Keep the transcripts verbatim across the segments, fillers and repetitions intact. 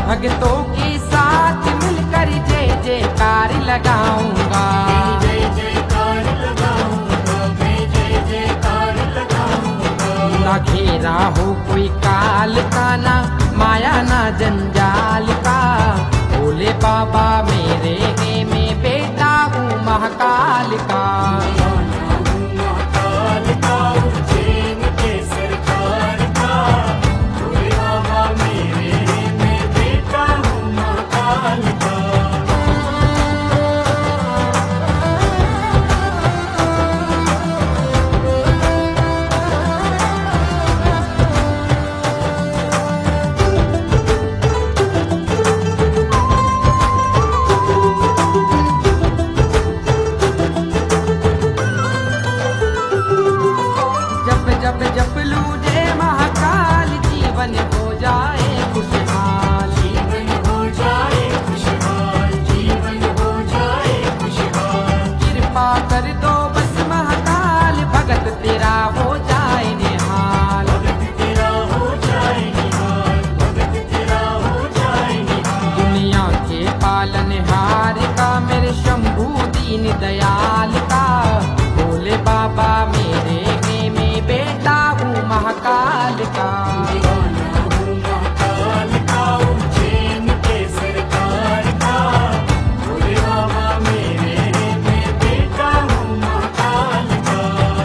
भक्तों के साथ मिलकर जय जयकार लगाऊंगा। जय जयकार लगाऊंगा, मैं जय जयकार लगाऊंगा। ना घेरा हो कोई काल का, ना माया ना जंजाल का। भोले बाबा मेरे हैं, मैं बेटा हूँ महाकाल का। महाकाल का, उज्जैन के सरकार का। भोले बाबा मेरे हैं, मैं बेटा हूँ महाकाल का। जब जप लू जय महाकाल, जीवन हो जाए खुशहाल। जीवन हो जाए खुशहाल, जीवन हो जाए खुशहाल। कृपा कर दो बस महाकाल, भगत तेरा हो जाए निहाल। भगत तेरा हो जाए निहाल, भगत तेरा हो जाए निहाल। दुनिया के पालनहार का, मेरे शंभू दीन दयाल का। भोले बाबा मेरे हैं, मैं बेटा हूँ महाकाल का। दीवाना हूँ महाकाल का, उज्जैन के सरकार का। भोले बाबा मेरे हैं, मैं बेटा हूँ महाकाल का।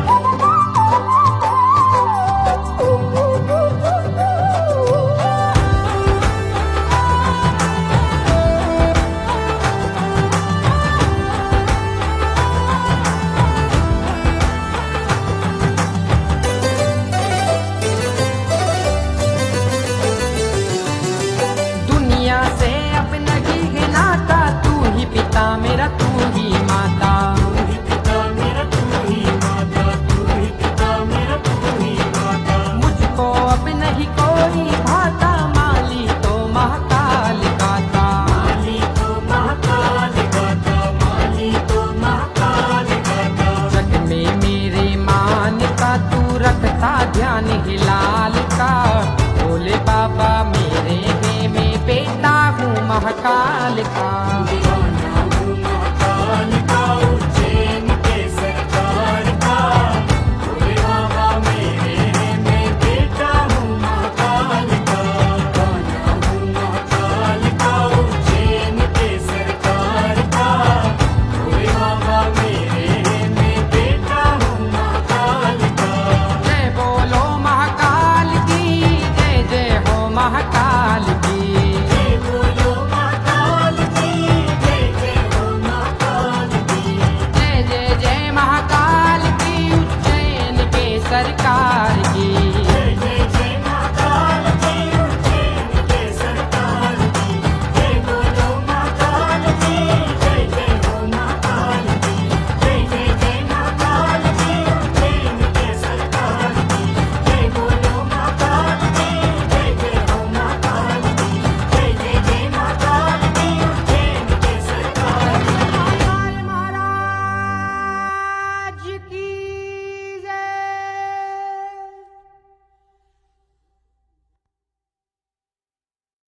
दुनिया से अब नहीं है नाता, तू ही पिता मेरा तू ही माता। तू ही पिता मेरा, तू ही माता। तू ही पिता मेरा, तू ही माता। मुझको अब नहीं कोई भाता, माली तो महाकाल गाता। माली तो महाकाल गाता, माली तो महाकाल गाता। जग में मेरे मान का, तू रखता ध्यान हिलाल का। भोले बाबा मेरे हैं, मैं बेटा हूँ महाकाल का।